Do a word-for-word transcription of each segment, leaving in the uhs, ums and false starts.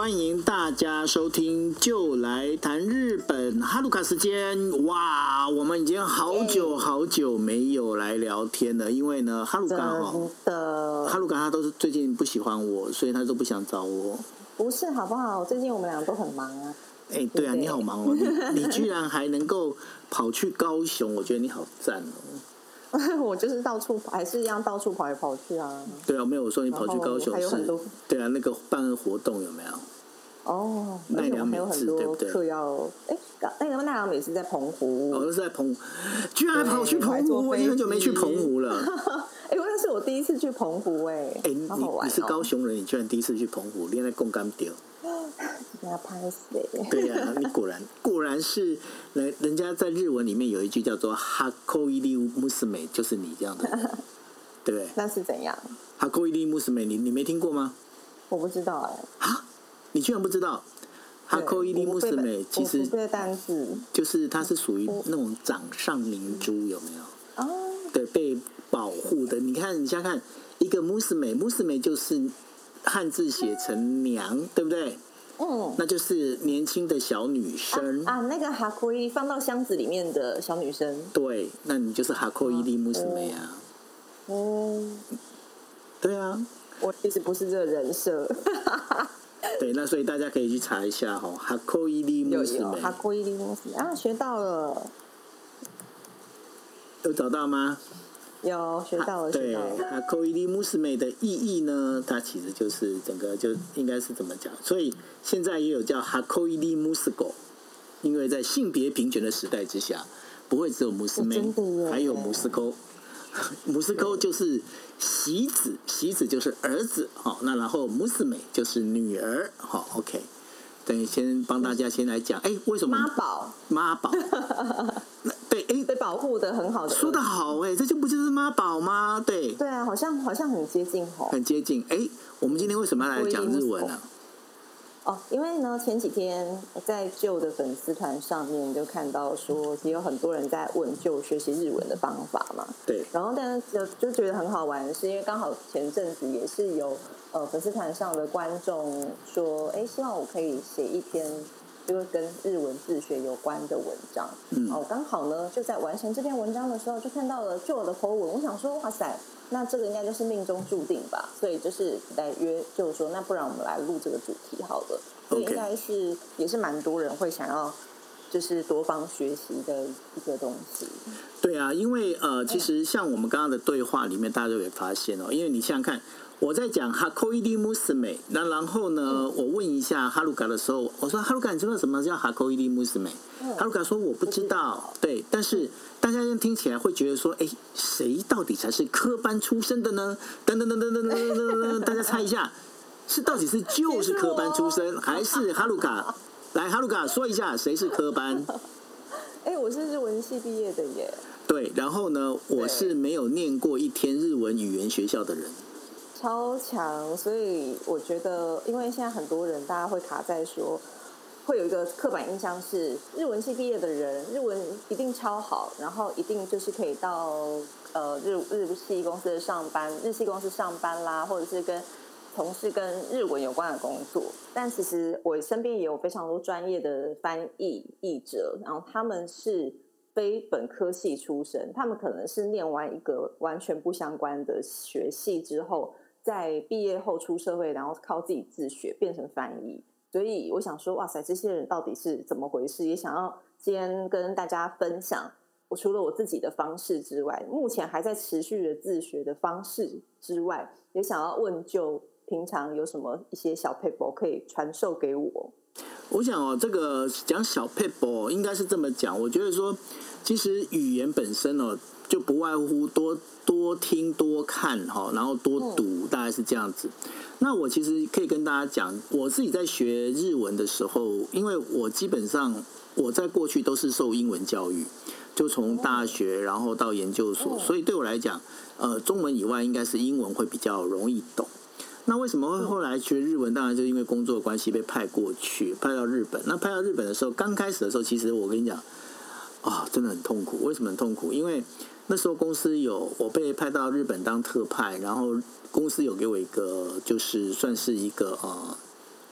欢迎大家收听，就来谈日本哈鲁卡时间。哇，我们已经好久好久没有来聊天了，因为呢，哈鲁卡哈，哈鲁卡他都是最近不喜欢我，所以他都不想找我。 不是好不好？最近我们两个都很忙啊。 哎、欸，对啊，你好忙哦，你你居然还能够跑去高雄，我觉得你好赞哦。 我就是到处还是一样到处跑来跑去啊。 对啊，没有我说你跑去高雄是，对啊，那个办活动有没有？ 哦， 奈良美智对不对？ 课要哎，那个奈良美智在澎湖， 哦，是在澎湖，居然还跑去澎湖，我已经很久没去澎湖了。 哎，那是我第一次去澎湖哎， 哎，你你是高雄人，你居然第一次去澎湖，你在共干丢？ 给他拍死哎！ 对呀、啊，你果然果然是人，人家在日文里面有一句叫做 “hakoiri musume”， 就是你这样的人，对不对？ 那是怎样 ？hakoiri musume， 你你没听过吗？ 我不知道哎、 欸。啊，你居然不知道 ？hakoiri musume 其实这个单字就是它是属于那种掌上明珠，有没有？哦，对，被保护的。你看，你想想看，一个 musume，musume 就是汉字写成娘，对不对？嗯，那就是年轻的小女生啊, 啊那个哈扣伊放到箱子里面的小女生。 对，那你就是哈扣伊利穆斯梅啊。嗯，对啊。 我其实不是这个人设。 对，那所以大家可以去查一下哈，哈扣伊利穆斯梅。 哈扣伊利穆斯梅啊，学到了。 有找到吗？ 有学到了， 对，哈扣伊利穆斯梅的意义呢，它其实就是整个就应该是怎么讲，所以现在也有叫哈扣伊利穆斯狗，因为在性别平权的时代之下，不会只有穆斯妹，还有穆斯沟，穆斯沟就是喜子，喜子就是儿子，好，那然后穆斯美就是女儿，好 ，OK。等先帮大家先来讲，哎，为什么妈宝？ 妈宝，对，哎， 被保护的很好的， 说得好，哎，这就不就是妈宝吗？对， 对啊，好像好像很接近哦， 很接近。哎，我们今天为什么要来讲日文呢？ 哦，因为呢，前几天在旧的粉丝团上面就看到说，其实有很多人在问就学习日文的方法嘛。 对。 然后，但是就就觉得很好玩，是因为刚好前阵子也是有呃粉丝团上的观众说，哎，希望我可以写一篇就是跟日文自学有关的文章。嗯。哦，刚好呢，就在完成这篇文章的时候，就看到了就我的 po 文，我想说，哇塞。那这个应该就是命中注定吧，所以就是来约，就是说，那不然我们来录这个主题好了。所以应该是也是蛮多人会想要，就是多方学习的一个东西。 对啊，因为呃，其实像我们刚刚的对话里面，大家都会发现哦，因为你想想看，我在讲哈扣伊利穆斯美，那然后呢，我问一下哈鲁卡的时候，我说哈鲁卡，你知道什么叫哈扣伊利穆斯美？哈鲁卡说我不知道，对，但是大家听起来会觉得说，哎，谁到底才是科班出身的呢？等等等等等等等等，大家猜一下，是到底是就是科班出身，还是哈鲁卡？来，哈鲁卡说一下，谁是科班？ 哎，我是日文系毕业的耶。 对，然后呢，我是没有念过一天日文语言学校的人。 超强，所以我觉得，因为现在很多人大家会卡在说，会有一个刻板印象是日文系毕业的人，日文一定超好，然后一定就是可以到呃日日系公司上班，日系公司上班啦，或者是跟从事跟日文有关的工作。但其实我身边也有非常多专业的翻译译者，然后他们是非本科系出身，他们可能是念完一个完全不相关的学系之后，在毕业后出社会，然后靠自己自学变成翻译。所以我想说，哇塞，这些人到底是怎么回事？也想要今天跟大家分享，我除了我自己的方式之外，目前还在持续的自学的方式之外，也想要问就平常有什么一些小撇步可以传授给我。 我想哦，这个讲小撇步应该是这么讲。我觉得说，其实语言本身哦，就不外乎多多听、多看哈，然后多读，嗯、大概是这样子。那我其实可以跟大家讲，我自己在学日文的时候，因为我基本上我在过去都是受英文教育，就从大学然后到研究所，所以对我来讲，呃，中文以外应该是英文会比较容易懂。那为什么会后来学日文？当然就是因为工作的关系被派过去，派到日本。那派到日本的时候，刚开始的时候，其实我跟你讲，啊、哦，真的很痛苦。为什么很痛苦？因为那时候公司有我被派到日本当特派，然后公司有给我一个就是算是一个呃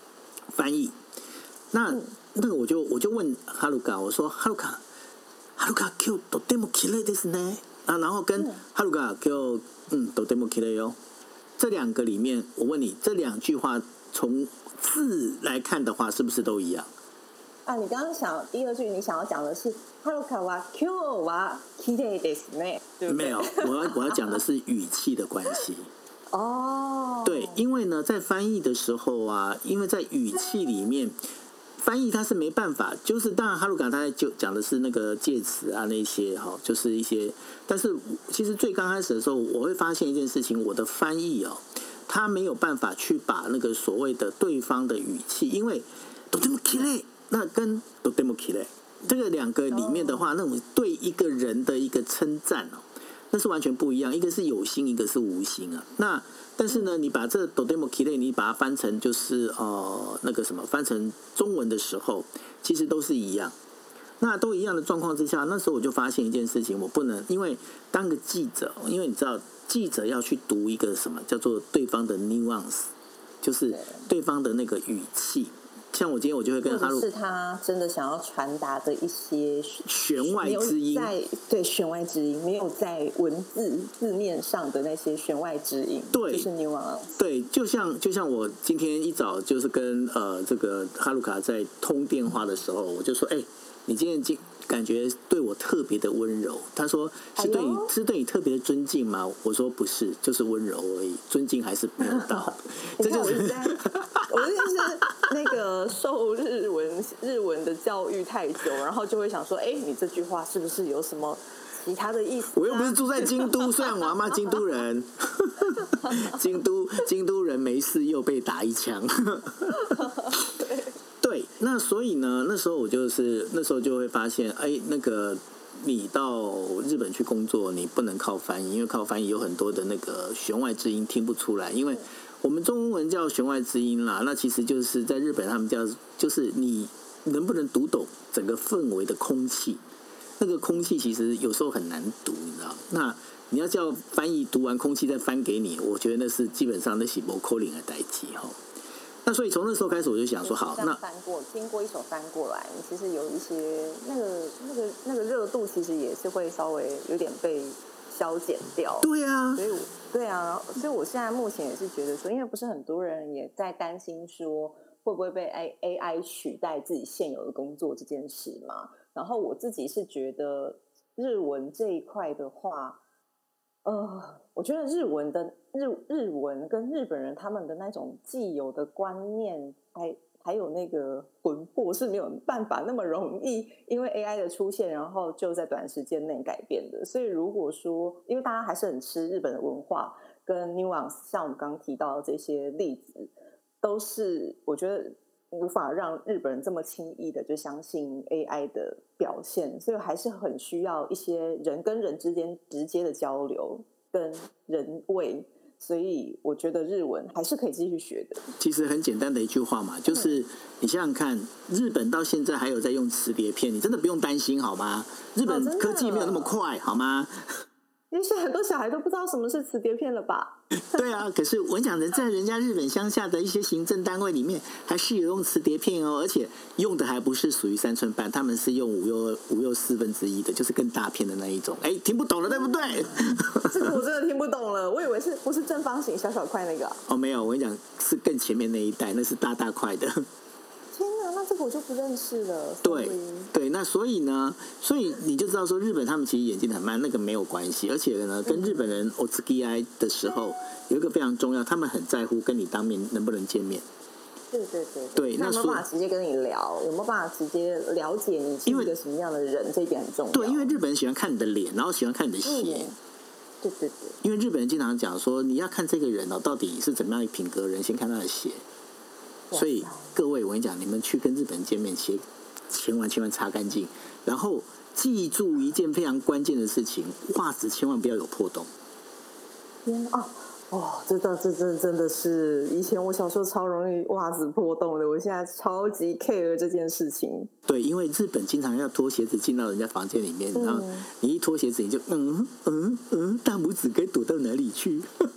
翻译。那、嗯、那个我就我就问哈鲁卡，我说哈鲁卡，哈鲁卡 Q とても綺麗ですね啊，然后跟哈鲁卡 Q 嗯とても綺麗よ，这两个里面，我问你，这两句话从字来看的话，是不是都一样？ 啊，你刚刚想第二句，你想要讲的是哈鲁卡は今日は綺麗ですね，对不对？ 没有，我要我要讲的是语气的关系。 哦， 对，因为呢，在翻译的时候啊，因为在语气里面，翻译它是没办法，就是当然哈鲁卡他就讲的是那个介词啊那些哈，就是一些，但是其实最刚开始的时候，我会发现一件事情，我的翻译哦，他没有办法去把那个所谓的对方的语气，因为とても綺麗那跟とても綺麗这个两个里面的话，那种对一个人的一个称赞哦。那是完全不一样，一个是有心，一个是无心啊。那但是呢，你把这とても綺麗，你把它翻成就是呃那个什么，翻成中文的时候，其实都是一样。那都一样的状况之下，那时候我就发现一件事情，我不能因为当个记者，因为你知道记者要去读一个什么叫做对方的 nuance， 就是对方的那个语气。像我今天我就会跟哈鲁， 是他真的想要传达的一些弦外之音， 在对弦外之音，没有在文字字面上的那些弦外之音， 对， 就是 nuance。 对，就像就像我今天一早就是跟呃这个哈鲁卡在通电话的时候，我就说，哎、欸，你今天今感觉对我特别的温柔。他说是对你、哎、是对你特别的尊敬吗？我说不是，就是温柔而已，尊敬还是没有到。 这就是我就是那个受日文日文的教育太久，然后就会想说，哎、欸，你这句话是不是有什么其他的意思、啊？ 我又不是住在京都，虽然我阿妈京都人，京都京都人没事又被打一枪。 对对，那所以呢，那时候我就是那时候就会发现，哎，那个你到日本去工作，你不能靠翻译，因为靠翻译有很多的那个弦外之音听不出来，因为我们中文叫弦外之音啦，那其实就是在日本他们叫，就是你能不能读懂整个氛围的空气，那个空气其实有时候很难读，你知道？那你要叫翻译读完空气再翻给你，我觉得那是基本上那是没可能的代志哈。那所以从那时候开始我就想说，好，那翻过经过一手翻过来，你其实有一些那个那个那个热度，其实也是会稍微有点被消减掉。 对啊， 所以对啊，所以我现在目前也是觉得说，因为不是很多人也在担心说会不会被 A I 取代自己现有的工作这件事嘛。然后我自己是觉得日文这一块的话，呃，我觉得日文的日日文跟日本人他们的那种既有的观念，还还有那个魂魄是没有办法那么容易因为 A I 的出现，然后就在短时间内改变的。所以如果说，因为大家还是很吃日本的文化跟 nuance， 像我们刚刚提到的这些例子，都是我觉得无法让日本人这么轻易的就相信 A I 的表现，所以还是很需要一些人跟人之间直接的交流跟人味，所以我觉得日文还是可以继续学的。 其实很简单的一句话嘛，就是你想想看，日本到现在还有在用磁碟片，你真的不用担心好吗？日本科技没有那么快好吗？ 因为现在很多小孩都不知道什么是磁碟片了吧？ 对啊，可是我讲的在人家日本乡下的一些行政单位里面，还是有用磁碟片哦，而且用的还不是属于三寸半，他们是用五又五又四分之一的，就是更大片的那一种。哎，听不懂了对不对？ 这个我真的听不懂了，我以为是不是正方形小小块那个、啊？ 哦，没有，我跟你讲，是更前面那一代，那是大大块的。 天哪，那这个我就不认识了。 对对，那所以呢，所以你就知道说，日本他们其实演进很慢，那个没有关系。而且呢，跟日本人 O T S K I 的时候，有一个非常重要，他们很在乎跟你当面能不能见面。 对对对对， 那有没有办法直接跟你聊？有没有办法直接了解你是一个什么样的人？这一点很重要。 对，因为日本人喜欢看你的脸，然后喜欢看你的鞋。 嗯、对对对。 因为日本人经常讲说，你要看这个人哦，到底是怎么样的品格人，先看他的鞋。所以各位，我跟你讲，你们去跟日本人见面，鞋千万千万擦干净，然后记住一件非常关键的事情：袜子千万不要有破洞。 天啊！哦，这倒这真真的是，以前我小时候超容易袜子破洞的，我现在超级 care 这件事情。 对，因为日本经常要脱鞋子进到人家房间里面，嗯、然后你一脱鞋子，你就嗯嗯嗯，大拇指该躲到哪里去？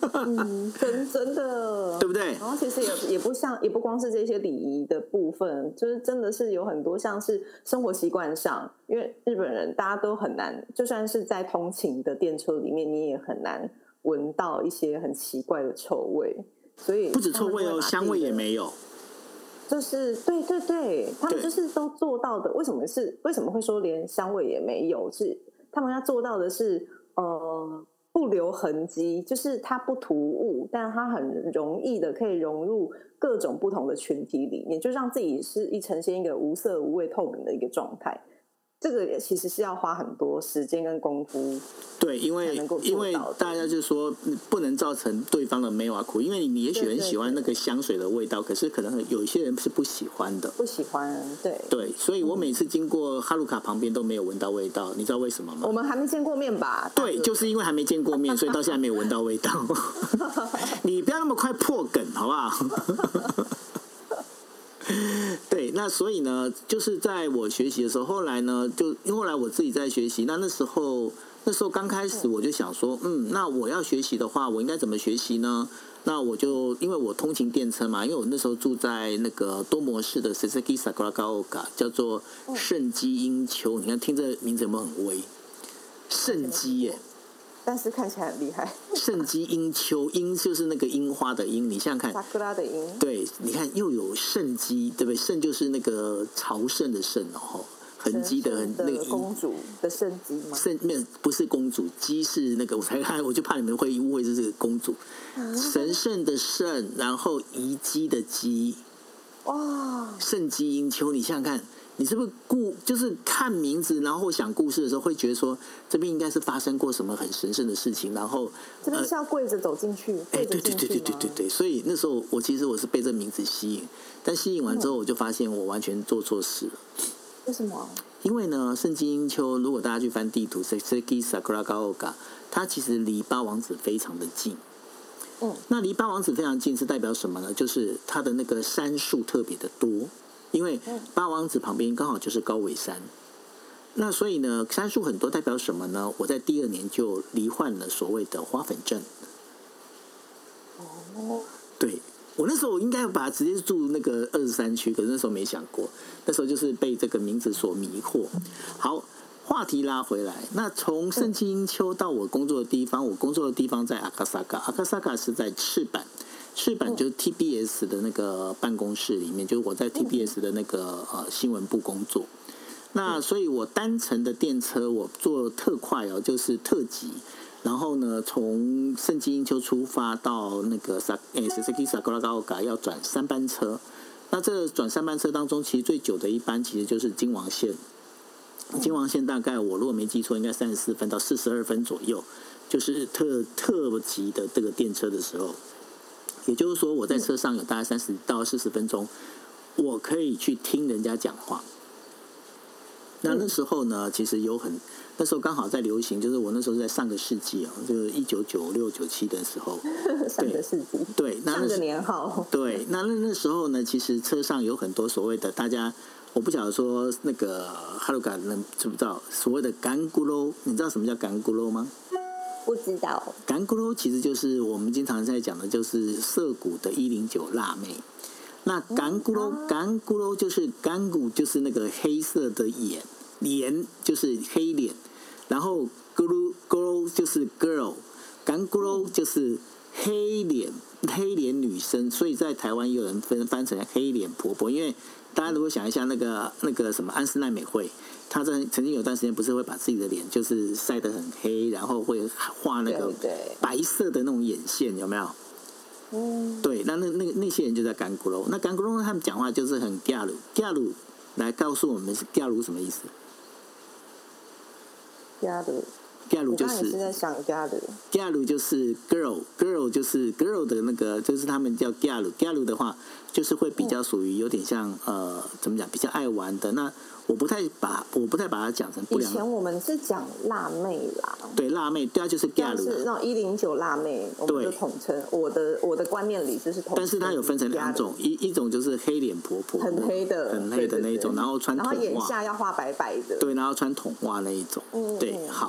嗯，真真的， 对不对？ 然后其实也也不像，也不光是这些礼仪的部分，就是真的是有很多像是生活习惯上，因为日本人大家都很难，就算是在通勤的电车里面，你也很难闻到一些很奇怪的臭味，所以不止臭味哦，香味也没有。 就是对对对，他们就是都做到的。为什么是为什么会说连香味也没有？是他们要做到的是呃不留痕迹，就是它不突兀，但它很容易的可以融入各种不同的群体里面，就让自己是一呈现一个无色无味透明的一个状态。这个也其实是要花很多时间跟功夫， 对，因为因为大家就说不能造成对方的没有啊苦，因为你也许很喜欢那个香水的味道，可是可能有一些人是不喜欢的， 不喜欢，对对，所以我每次经过哈鲁卡旁边都没有闻到味道，你知道为什么吗？ 我们还没见过面吧？ 对，就是因为还没见过面，所以到现在没有闻到味道。你不要那么快破梗，好不好？对，那所以呢，就是在我学习的时候，后来呢，就因为后来我自己在学习，那那时候那时候刚开始我就想说，嗯，那我要学习的话，我应该怎么学习呢？那我就因为我通勤电车嘛，因为我那时候住在那个多摩市的 Sasaki Sakuragaoka， 叫做圣基英丘，你看听这名字有没有很威？圣基耶。 但是看起来很厉害。 圣基英丘，樱就是那个樱花的樱，你想想看， 萨克拉的樱， 对，你看又有圣基，对不对？圣就是那个朝圣的圣哦，痕迹的痕，那个公主的圣基吗？ 圣没有，不是公主，基是那个，我才看，我就怕你们会误会这是个公主，嗯、神圣的圣，然后遗迹的基，哇，圣基英丘，你想想看。你是不是故就是看名字，然后想故事的时候，会觉得说这边应该是发生过什么很神圣的事情，然后这边是要跪着走进去， 哎、呃，对对对对对对对，所以那时候我其实我是被这名字吸引，但吸引完之后，我就发现我完全做错事了。 为什么？ 因为呢，圣基英丘，如果大家去翻地图 ，Sasaki Sakuragaoka， 它其实离八王子非常的近。嗯，那离八王子非常近是代表什么呢？就是它的那个杉树特别的多。因为八王子旁边刚好就是高尾山，那所以呢，杉树很多代表什么呢？我在第二年就罹患了所谓的花粉症。哦，对，我那时候应该把它直接住那个二十三区，可是那时候没想过，那时候就是被这个名字所迷惑。好，话题拉回来，那从圣基英丘到我工作的地方，我工作的地方在阿卡萨卡，阿卡萨卡是在赤坂。赤坂就是 T B S 的那个办公室里面，就是我在 T B S 的那个呃新闻部工作。那所以我单程的电车我坐特快哦，就是特急。然后呢，从圣基英丘出发到那个萨诶 Sasaki Sakuragaoka 要转三班车。那这转三班车当中，其实最久的一班其实就是京王线。京王线大概我如果没记错，应该三十四分到四十二分左右，就是特特急的这个电车的时候。也就是说，我在车上有大概三十到四十分钟，我可以去听人家讲话。那那时候呢，其实有很那时候刚好在流行，就是我那时候在上个世纪哦，就是一九九六九七的时候， 上个世纪， 对，那上个年号， 对，那那那时候呢，其实车上有很多所谓的大家，我不晓得说那个哈鲁嘎人知不知道所谓的干咕噜，你知道什么叫干咕噜吗？ 不知道， 干咕噜其实就是我们经常在讲的，就是涩谷的一零九辣妹。那干咕噜，干咕噜就是干骨，就是那个黑色的眼，脸就是黑脸，然后咕噜咕噜就是 girl， 干咕噜就是黑脸黑脸女生，所以在台湾也有人分翻成黑脸婆婆，因为大家如果想一下那个那个什么安室奈美惠。他在曾经有段时间不是会把自己的脸就是晒得很黑，然后会画那个白色的那种眼线，有没有？嗯，对，那那那那些人就在干咕噜。那干咕噜他们讲话就是很尬鲁尬鲁，来告诉我们尬鲁什么意思？ 尬鲁， 尬鲁就是。 我刚才也是在想尬鲁。 尬鲁就是 girl，girl girl 就是 girl 的那个，就是他们叫尬鲁。尬鲁的话，就是会比较属于有点像呃，怎么讲，比较爱玩的那。我不太把我不太把它讲成不良。 以前我们是讲辣妹啦， 对辣妹，对啊，就是 gay 是那种一零九辣妹，我们就统称。我的我的观念里就是统称。 但是它有分成两种，一一种就是黑脸婆婆， 很黑的， 很黑的那一种，然后穿筒袜， 然后眼下要画白白的， 对，然后穿筒袜那一种，嗯、对，好。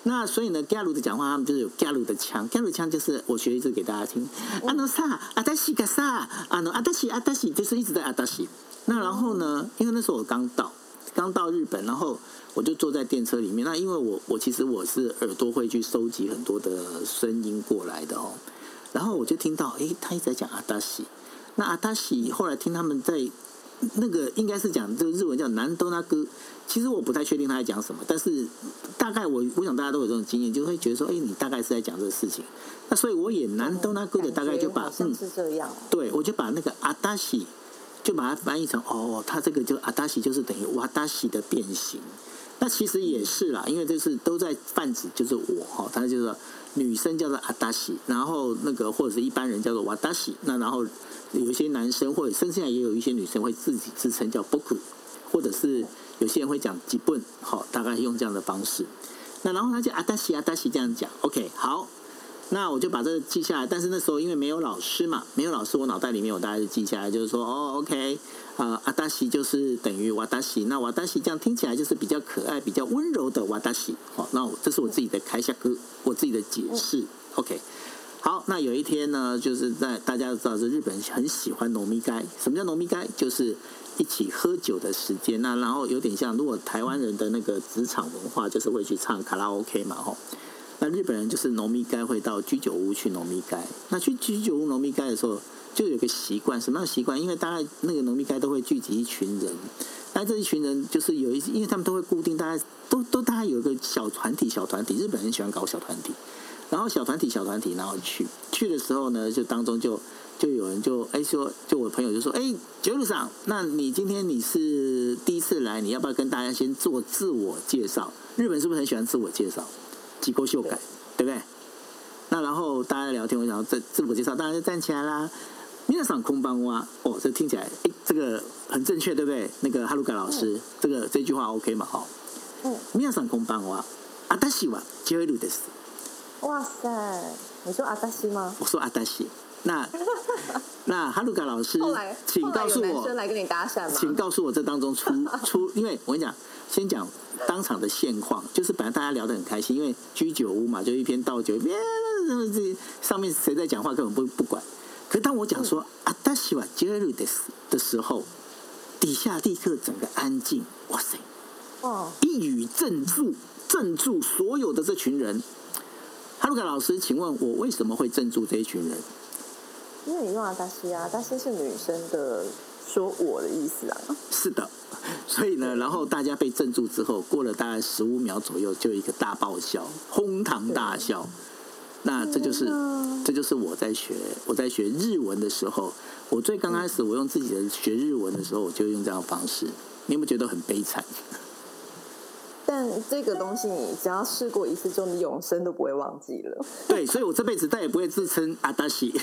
那所以呢，加鲁的讲话他们就是有加鲁的腔，加鲁腔就是我学一次给大家听。阿诺萨阿达西嘎萨，阿诺阿达西阿达西，就是一直在阿达西。那然后呢，因为那时候我刚到，刚到日本，然后我就坐在电车里面。那因为我我其实我是耳朵会去收集很多的声音过来的哦。然后我就听到，诶，他一直在讲阿达西。那阿达西后来听他们在那个应该是讲这个日文叫南多那哥。其实我不太确定他在讲什么，但是大概我我想大家都有这种经验，就会觉得说，哎，你大概是在讲这个事情。那所以我也南东那哥的大概就把嗯是这样， 对，我就把那个阿达西就把它翻译成哦，它这个就阿达西就是等于瓦达西的变形。那其实也是啦，因为这是都在泛指就是我哈，他就是女生叫做阿达西，然后那个或者是一般人叫做瓦达西，那然后有一些男生或者甚至也有一些女生会自己自称叫 boku， 或者是有些人会讲吉本，好，大概用这样的方式。那然后他就阿达西阿达西这样讲 ，OK， 好，那我就把这个记下来。但是那时候因为没有老师嘛，没有老师，我脑袋里面我大概就记下来，就是说哦 ，OK， 啊、呃，阿达西就是等于瓦达西，那瓦达西这样听起来就是比较可爱、比较温柔的瓦达西。好，那这是我自己的开下歌，我自己的解释 ，OK。好，那有一天呢，就是在大家都知道，是日本人很喜欢农民街。什么叫农民街？就是一起喝酒的时间。那然后有点像，如果台湾人的那个职场文化，就是会去唱卡拉 OK 嘛，吼。那日本人就是农民街会到居酒屋去农民街。那去居酒屋农民街的时候，就有个习惯，什么样的习惯？因为大概那个农民街都会聚集一群人。那这一群人就是有一，因为他们都会固定，大概都都大概有一个小团体，小团体。日本人喜欢搞小团体。然后小团体小团体，然后去去的时候呢，就当中就就有人就哎说，就我朋友就说，哎，九路上，那你今天你是第一次来，你要不要跟大家先做自我介绍？日本是不是很喜欢自我介绍？机构修改，对不对？那然后大家聊天，我想这自我介绍，大家就站起来啦。皆さんこんばんは，哦，这听起来哎，这个很正确，对不对？那个哈鲁嘎老师，嗯、这个这句话 OK 嘛？哈，嗯，皆さんこんばんは，私はジョエルです。 哇塞，你说阿达西吗？ 我说阿达西。那那哈鲁嘎老师，请告诉我， 男生来跟你搭讪吗？ 请告诉我这当中出出，因为我跟你讲，先讲当场的现况，就是本来大家聊得很开心，因为居酒屋嘛，就一边倒酒一边上面谁在讲话根本不不管。可是当我讲说阿达西瓦杰鲁德斯的时候，底下立刻整个安静，哇塞，哦，一语镇住镇住所有的这群人。哈鲁卡老师，请问我为什么会镇住这一群人？ 因为你用阿达西啊，阿达西是女生的说我的意思啊。 是的，所以呢，然后大家被镇住之后，过了大概十五秒左右，就有一个大爆笑，哄堂大笑。那这就是这就是我在学我在学日文的时候，我最刚开始我用自己的学日文的时候，我就用这样的方式。你有没有觉得很悲惨？ 但这个东西你只要试过一次之后，你永生都不会忘记了。 对，所以我这辈子再也不会自称阿达西。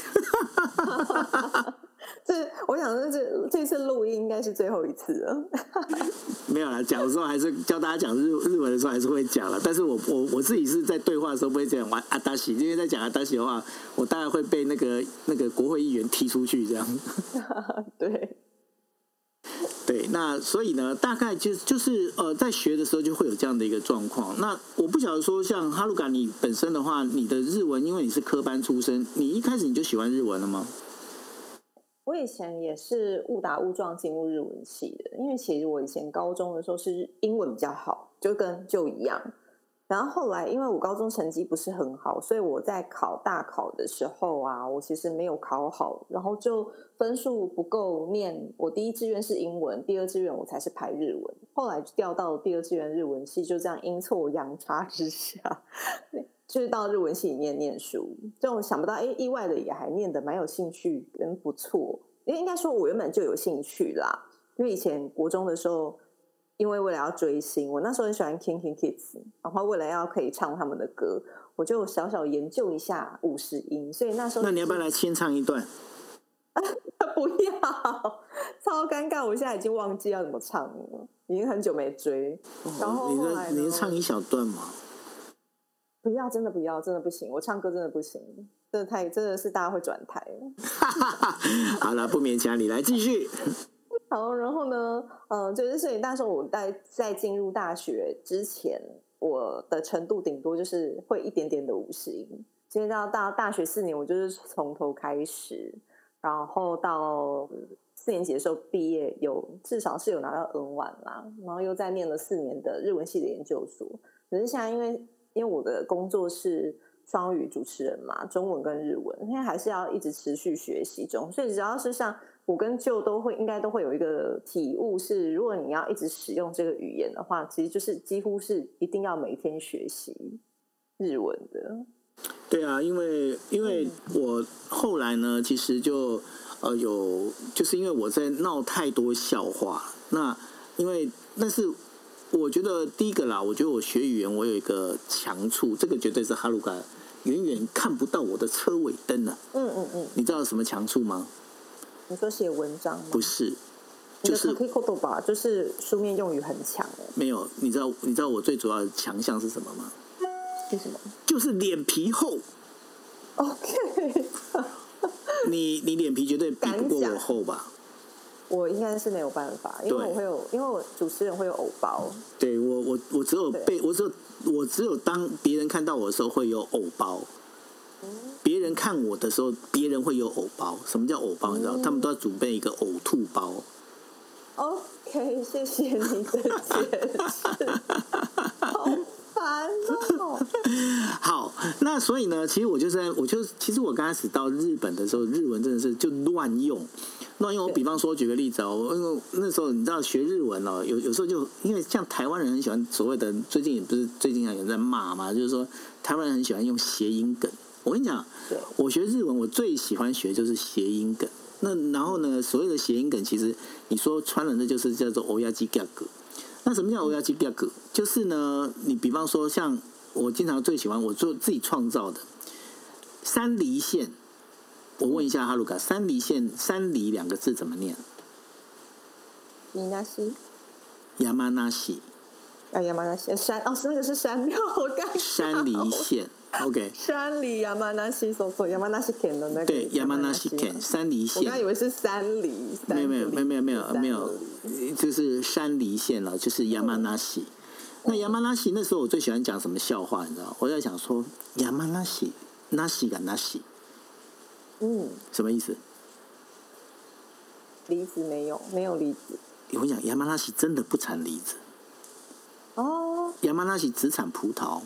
这我想说这这次录音应该是最后一次了。 没有啦，讲的时候还是教大家讲日日文的时候还是会讲了，但是我我我自己是在对话的时候不会讲玩阿达西，因为在讲阿达西的话，我大概会被那个那个国会议员踢出去这样。 对。 对，那所以呢，大概就就是呃，在学的时候就会有这样的一个状况。那我不晓得说，像哈鲁嘎你本身的话，你的日文，因为你是科班出身，你一开始你就喜欢日文了吗？ 我以前也是误打误撞进入日文系的，因为其实我以前高中的时候是英文比较好，就跟就一样。然后后来因为我高中成绩不是很好，所以我在考大考的时候啊，我其实没有考好，然后就分数不够念。我第一志愿是英文，第二志愿我才是排日文。后来就调到第二志愿日文系，就这样阴错阳差之下，就是到日文系里面念书。就想不到，哎，意外的也还念得蛮有兴趣，跟不错。因为应该说我原本就有兴趣啦，因为以前国中的时候。因为为了要追星，我那时候很喜欢 King King Kids， 然后为了要可以唱他们的歌，我就小小研究一下五十音，所以那时候那你要不要来先唱一段？ 不要，超尴尬，我现在已经忘记要怎么唱了，已经很久没追。 哦、 然后后来你你唱一小段嘛？ 不要，真的不要，真的不行，我唱歌真的不行，真的太真的是大家会转台。 好了，不勉强你，来继续。 好，然后呢，嗯、呃，就是所以那时候我在在进入大学之前， 我的程度顶多就是会一点点的五十音。其实到大大学四年，我就是从头开始，然后到四年级的时候毕业，有至少是有拿到 N 一 啦，然后又再念了四年的日文系的研究所。可是现在因为因为我的工作是双语主持人嘛，中文跟日文，现在还是要一直持续学习中，所以只要是像我跟舅都会应该都会有一个体悟是，如果你要一直使用这个语言的话，其实就是几乎是一定要每天学习日文的。 对啊，因为因为我后来呢，其实就呃有，就是因为我在闹太多笑话，那因为但是我觉得第一个啦，我觉得我学语言我有一个强处，这个绝对是哈鲁嘎远远看不到我的车尾灯啊。 嗯嗯嗯， 你知道什么强处吗？ 你说写文章吗？ 不是，就是你的 Kakikoto 吧，就是书面用语很强哎。 没有，你知道你知道我最主要的强项是什么吗？ 是什么？ 就是脸皮厚。 OK 你你脸皮绝对比不过我厚吧？ 我应该是没有办法，因为我会有，因为我主持人会有偶包。 对我我我只有被我只有我只有当别人看到我的时候会有偶包，别人看我的时候，别人会有偶包。什么叫偶包？你知道？他们都要准备一个呕吐包。 OK， 谢谢你的解释。好烦哦。 好，那所以呢，其实我就在，我就其实我刚开始到日本的时候，日文真的是就乱用，乱用。我比方说举个例子哦，因为那时候你知道学日文哦，有有时候就因为像台湾人很喜欢所谓的，最近也不是最近有人在骂嘛，就是说台湾人很喜欢用谐音梗。我跟你讲，我学日文我最喜欢学就是谐音梗。那然后呢，所谓的谐音梗，其实你说穿了，那就是叫做欧亚基嘎格。那什么叫欧亚基嘎格？就是呢，你比方说像我经常最喜欢我做自己创造的山梨县。我问一下哈鲁卡，山梨县山梨两个字怎么念？ 米纳西。 亚麻那西。 啊，亚麻那西山哦，是那个是山庙，我刚山梨县。OK， 山梨亚麻那西，说错，亚麻那西県的那个。 对，亚麻那西県山梨县。 我刚以为是山梨。 没有没有没有没有没有没有，就是山梨县了，就是亚麻那西。那亚麻那西那时候我最喜欢讲什么笑话，你知道？我在想说亚麻那西那西个那西， 嗯， 什么意思？ 梨子没有，没有梨子。 我跟你讲，亚麻那西真的不产梨子。 哦。 亚麻那西只产葡萄。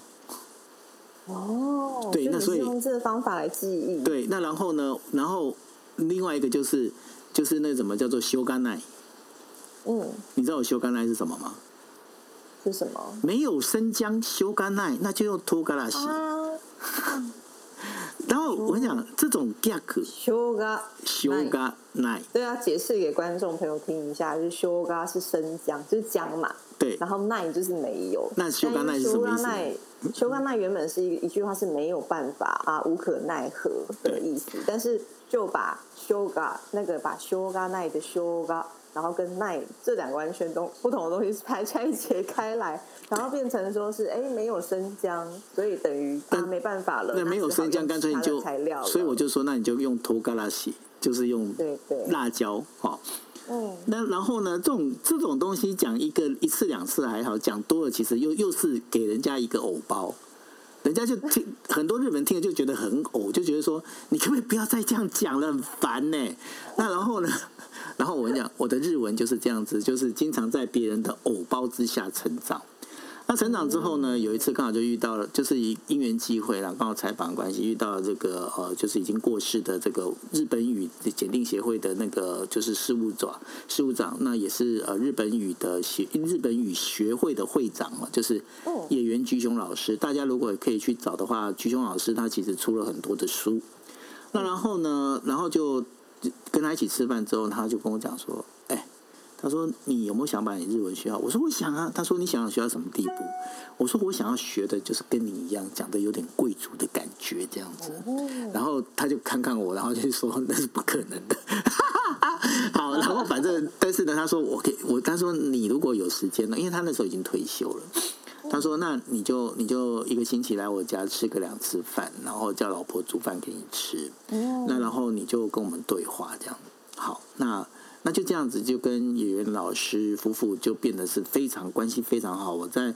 哦， 对，那所以用这个方法来记忆。 对，那然后呢？然后另外一个就是就是那什么叫做修干奈。 嗯， 你知道我修干奈是什么吗？ 是什么？ 没有生姜修干奈，那就用托嘎拉西。 啊、 然后我跟你讲，这种 gag 修嘎修干奈， 对啊，解释给观众朋友听一下，就是修嘎是生姜，就是姜嘛。 对， 然后奈就是没有。 那修干奈是什么意思？ 修干奈原本是一一句话是没有办法啊，无可奈何的意思，但是就把修嘎那个把修嘎奈的修嘎，然后跟奈这两个完全都不同的东西排拆解开来，然后变成说是哎没有生姜，所以等于啊没办法了。 那没有生姜，干脆你就材料， 所以我就说，那你就用托嘎拉西，就是用对对辣椒哈。 嗯， 那然后呢？这种这种东西讲一个一次两次还好，讲多了其实又又是给人家一个偶包，人家就听很多日本人听了就觉得很偶，就觉得说你可不可以不要再这样讲了，很烦呢、欸。那然后呢？然后我跟你讲，我的日文就是这样子，就是经常在别人的偶包之下成长。那成长之后呢，有一次刚好就遇到了，就是以因缘际会啦，刚好采访关系遇到了这个呃，就是已经过世的这个日本语检定协会的那个就是事务长，事务长，那也是呃日本语的学日本语学会的会长嘛，就是野原菊雄老师。大家如果可以去找的话，菊雄老师他其实出了很多的书。那然后呢，然后就跟他一起吃饭之后，他就跟我讲说，哎。他说：“你有没有想把你日文学好？”我说：“我想啊。”他说：“你想要学到什么地步？”我说：“我想要学的就是跟你一样讲的有点贵族的感觉这样子。”然后他就看看我，然后就说：“那是不可能的。”好，然后反正但是呢，他说我可以，我他说你如果有时间呢，因为他那时候已经退休了。他说：“那你就你就一个星期来我家吃个两次饭，然后叫老婆煮饭给你吃。那然后你就跟我们对话这样。好，那。”那就这样子，就跟野原老师夫妇就变得是非常关系非常好。我在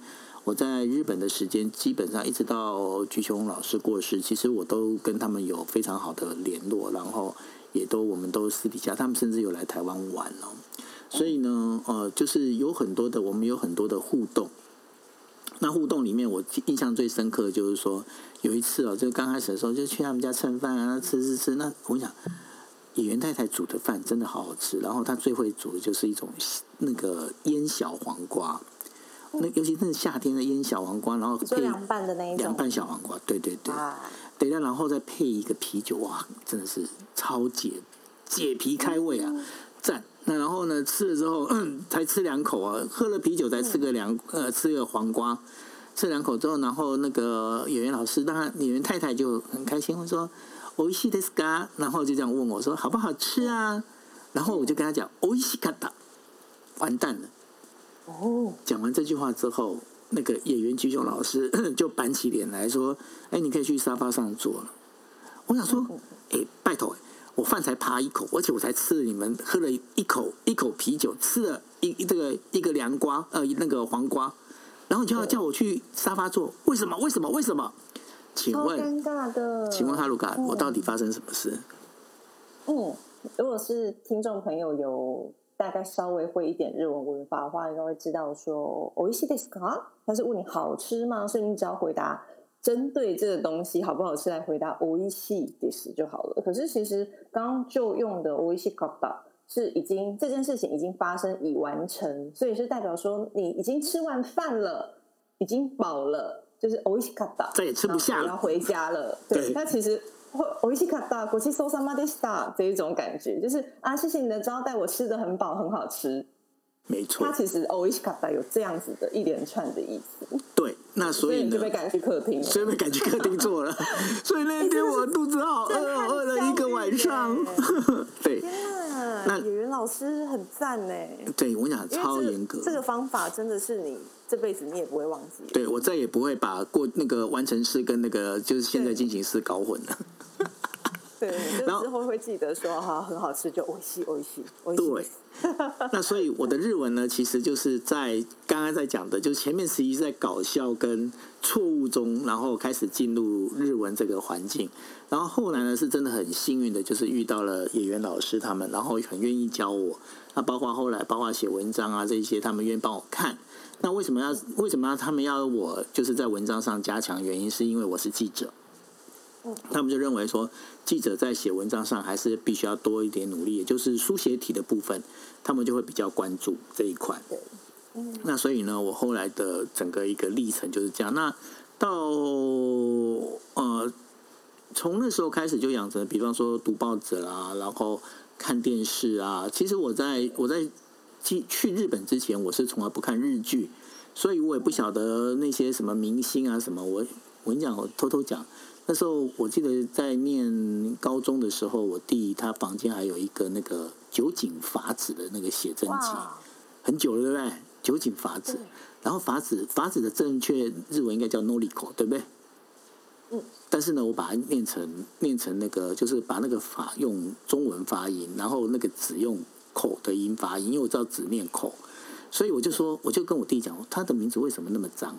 我在日本的时间，基本上一直到菊琼老师过世，其实我都跟他们有非常好的联络，然后也都我们都私底下，他们甚至有来台湾玩哦。所以呢，呃，就是有很多的，我们有很多的互动。那互动里面，我印象最深刻的就是说，有一次哦，就刚开始的时候，就去他们家蹭饭啊，吃吃吃。那我想，演员太太煮的饭真的好好吃，然后她最会煮的就是一种那个腌小黄瓜。那尤其是夏天的腌小黄瓜，然后配凉拌的那一种， 凉拌小黄瓜，对对对，对，然后再配一个啤酒，哇，真的是超解解皮开胃啊，赞！那然后呢，吃了之后，嗯，才吃两口啊，喝了啤酒才吃个两呃，吃个黄瓜，吃两口之后，然后那个演员老师，当然演员太太就很开心，会说美味しいですか？然后就这样问我说好不好吃啊？然后我就跟他讲美味しかった，完蛋了。哦，讲完这句话之后，那个演员菊琼老师就板起脸来说：“哎，你可以去沙发上坐了。”我想说：“哎，拜托，我饭才扒一口，而且我才吃了你们喝了一口一口啤酒，吃了一这个一个凉瓜呃那个黄瓜，然后你就要叫我去沙发坐，为什么？为什么？为什么？请问， 尴尬的， 请问哈鲁卡，我到底发生什么事？” 嗯，如果是听众朋友有大概稍微会一点日文文法的话，应该会知道说美味しいですか？他是问你好吃吗？所以你只要回答针对这个东西好不好吃来回答美味しいです就好了。可是其实刚刚就用的美味しかった是已经这件事情已经发生已完成，所以是代表说你已经吃完饭了，已经饱了，就是美味しかった， 再也吃不下了， 要回家了。对，那其实美味しかった、ごちそうさまでした这一种感觉，就是啊，谢谢你的招待，我吃得很饱，很好吃。 没错， 它其实美味しかった有这样子的一连串的意思。 对，那所以呢， 所以你就被赶去客厅了， 所以被赶去客厅坐了。所以那天我肚子好饿，饿了一个晚上。对， 那演员老师很赞呢。 对，我讲超严格， 这个方法真的是你这辈子你也不会忘记。 对，我再也不会把过那个完成式跟那个就是现在进行式搞混了。 对，就之后会记得说哈，很好吃就美味しい美味しい美味しい。 对，那所以我的日文呢，其实就是在刚刚在讲的，就是前面实际是在搞笑跟错误中，然后开始进入日文这个环境，然后后来呢是真的很幸运的，就是遇到了演员老师他们，然后很愿意教我。那包括后来包括写文章啊这些，他们愿意帮我看。那为什么要为什么要他们要我就是在文章上加强？原因是因为我是记者。他们就认为说，记者在写文章上还是必须要多一点努力，也就是书写体的部分，他们就会比较关注这一块。那所以呢，我后来的整个一个历程就是这样。那到呃，从那时候开始就养成，比方说读报纸啦，然后看电视啊。其实我在我在去日本之前，我是从来不看日剧，所以我也不晓得那些什么明星啊什么。我我跟你讲，我偷偷讲。那时候我记得在念高中的时候，我弟他房间还有一个那个酒井法子的那个写真集，很久了，对不对？酒井法子，然后法子法子的正确日文应该叫 Noriko， 对不对？嗯。但是呢，我把它念成念成那个，就是把那个法用中文发音，然后那个子用口的音发音，因为我知道子念口，所以我就说，我就跟我弟讲，他的名字为什么那么脏？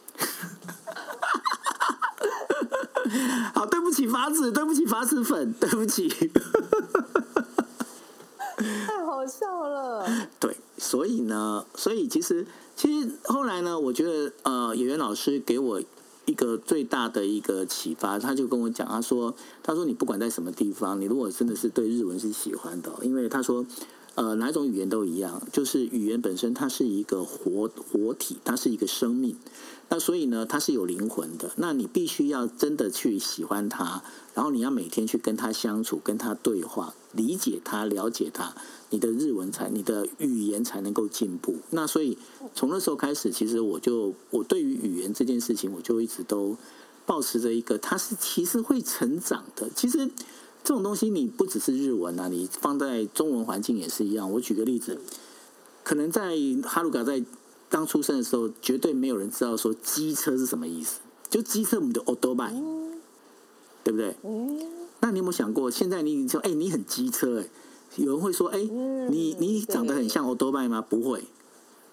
好，对不起法子，对不起法子粉，对不起， 太好笑了。 对，所以呢，所以其实其实后来呢，我觉得呃，演员老师给我一个最大的一个启发，他就跟我讲，他说，他说你不管在什么地方，你如果真的是对日文是喜欢的，因为他说。呃，哪一种语言都一样，就是语言本身它是一个活活体，它是一个生命。那所以呢，它是有灵魂的。那你必须要真的去喜欢它，然后你要每天去跟它相处，跟它对话，理解它，了解它，你的日文才，你的语言才能够进步。那所以从那时候开始，其实我就我对于语言这件事情，我就一直都抱持着一个，它是其实会成长的。其实。这种东西你不只是日文啊，你放在中文环境也是一样。我举个例子，可能在哈鲁嘎在刚出生的时候，绝对没有人知道说机车是什么意思，就机车我们的 autobike， 对不对？那你有没有想过，现在你说，哎、欸，你很机车、欸，哎，有人会说，哎、欸，你你长得很像 autobike 吗？不会，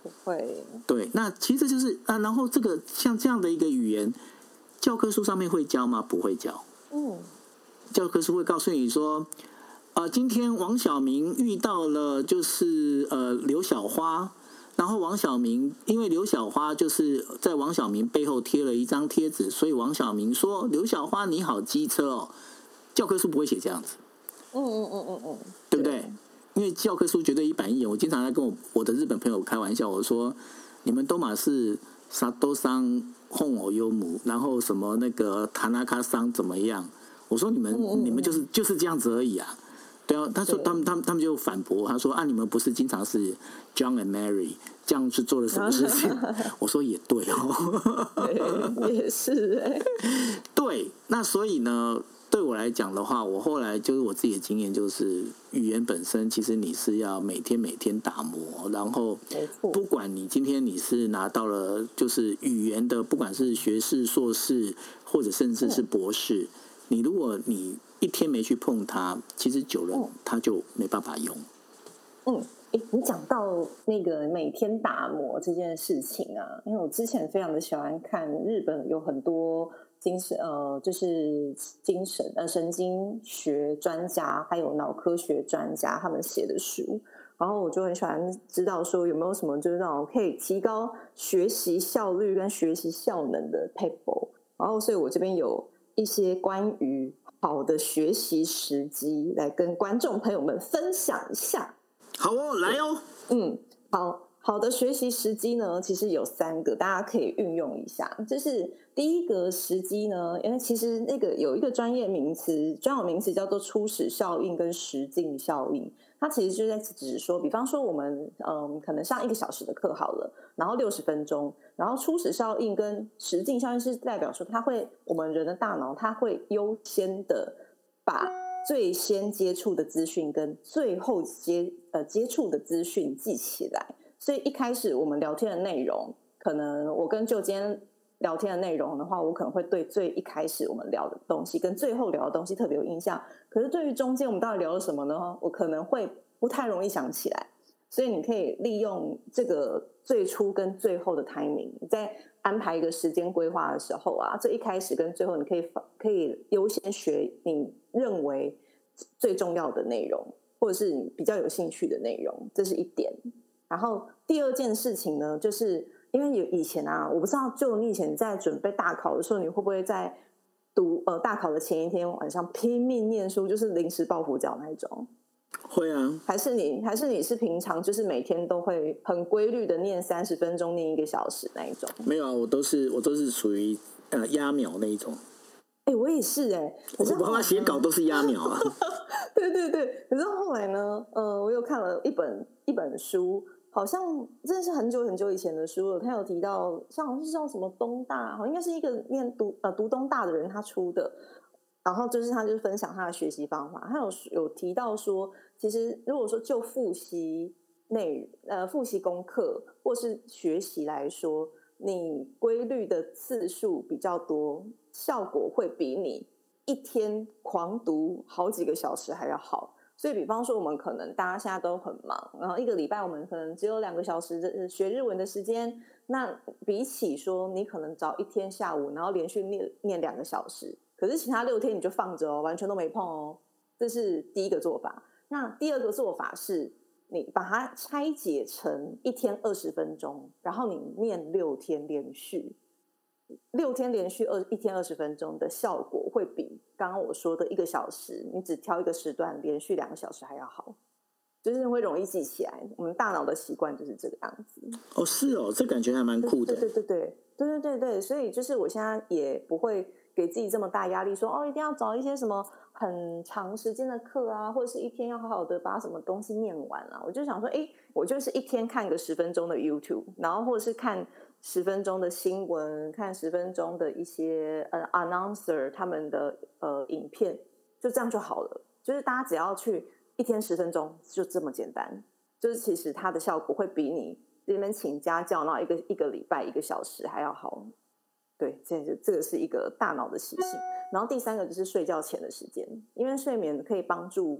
不会。 对，那其实就是啊，然后这个像这样的一个语言，教科书上面会教吗？不会教。 嗯， 教科书会告诉你说，呃，今天王小明遇到了就是呃刘小花，然后王小明因为刘小花就是在王小明背后贴了一张贴纸，所以王小明说刘小花你好机车哦。教科书不会写这样子。 嗯嗯嗯嗯嗯， 对不对？因为教科书绝对一板一眼。我经常在跟我我的日本朋友开玩笑，我说你们都马是萨多桑哄我优姆，然后什么那个塔纳卡桑怎么样？我说你们、 嗯嗯、 你们就是就是这样子而已啊。对啊，他说他们他们他们就反驳，他说啊，你们不是经常是 John and Mary 这样去做了什么事情？我说也对哦， 对，也是哎、欸。 对，那所以呢？对我来讲的话，我后来就是我自己的经验，就是语言本身，其实你是要每天每天打磨，然后不管你今天你是拿到了就是语言的，不管是学士、硕士，或者甚至是博士，你如果你一天没去碰它，其实久了它就没办法用。 嗯，哎，你讲到那个每天打磨这件事情啊，因为我之前非常的喜欢看日本有很多。精神呃，就是精神呃神经学专家，还有脑科学专家他们写的书，然后我就很喜欢知道说有没有什么就是那种可以提高学习效率跟学习效能的 paper， 然后所以我这边有一些关于好的学习时机来跟观众朋友们分享一下。 好哦，来哦， 嗯，好。好的学习时机呢，其实有三个，大家可以运用一下。就是第一个时机呢，因为其实那个有一个专业名词，专有名词叫做初始效应跟实境效应。它其实就在指说，比方说我们嗯，可能上一个小时的课好了，然后六十分钟，然后初始效应跟实境效应是代表说，它会我们人的大脑它会优先的把最先接触的资讯跟最后接呃接触的资讯记起来。所以一开始我们聊天的内容，可能我跟就今天聊天的内容的话，我可能会对最一开始我们聊的东西跟最后聊的东西特别有印象。可是对于中间我们到底聊了什么呢？我可能会不太容易想起来。所以你可以利用这个最初跟最后的 timing， 在安排一个时间规划的时候啊，这一开始跟最后你可以可以优先学你认为最重要的内容，或者是你比较有兴趣的内容，这是一点。然后第二件事情呢，就是因为有以前啊，我不知道就你以前在准备大考的时候，你会不会在读呃大考的前一天晚上拼命念书，就是临时抱佛脚那一种？ 会啊。 还是你还是你是平常就是每天都会很规律的念三十分钟，念一个小时那一种？ 没有啊，我都是我都是属于呃压秒那一种。 哎、欸，我也是哎、欸， 我爸妈写稿都是压秒啊。 对对对，可是后来呢，呃，我又看了一本一本书。好像真的是很久很久以前的书了。他有提到，像是叫什么东大，好应该是一个念读呃读东大的人他出的。然后就是他就分享他的学习方法。他有有提到说，其实如果说就复习内呃复习功课或是学习来说，你规律的次数比较多，效果会比你一天狂读好几个小时还要好。所以比方说我们可能大家现在都很忙，然后一个礼拜我们可能只有两个小时的学日文的时间，那比起说你可能找一天下午然后连续念念两个小时，可是其他六天你就放着哦，完全都没碰哦，这是第一个做法。那第二个做法是你把它拆解成一天二十分钟，然后你念六天连续六天连续二一天二十分钟的效果会比刚刚我说的一个小时，你只挑一个时段连续两个小时还要好，就是会容易记起来。我们大脑的习惯就是这个样子。 哦，是哦，这感觉还蛮酷的。 对对对对对对对对，所以就是我现在也不会给自己这么大压力，说哦一定要找一些什么很长时间的课啊，或者是一天要好好的把什么东西念完啊。我就想说，哎，我就是一天看个十分钟的 YouTube， 然后或者是看十分钟的新闻，看十分钟的一些呃 announcer 他们的呃影片，就这样就好了。就是大家只要去一天十分钟，就这么简单。就是其实它的效果会比你这边请家教，然后一个一个礼拜一个小时还要好。对，这这个是一个大脑的习性。然后第三个就是睡觉前的时间，因为睡眠可以帮助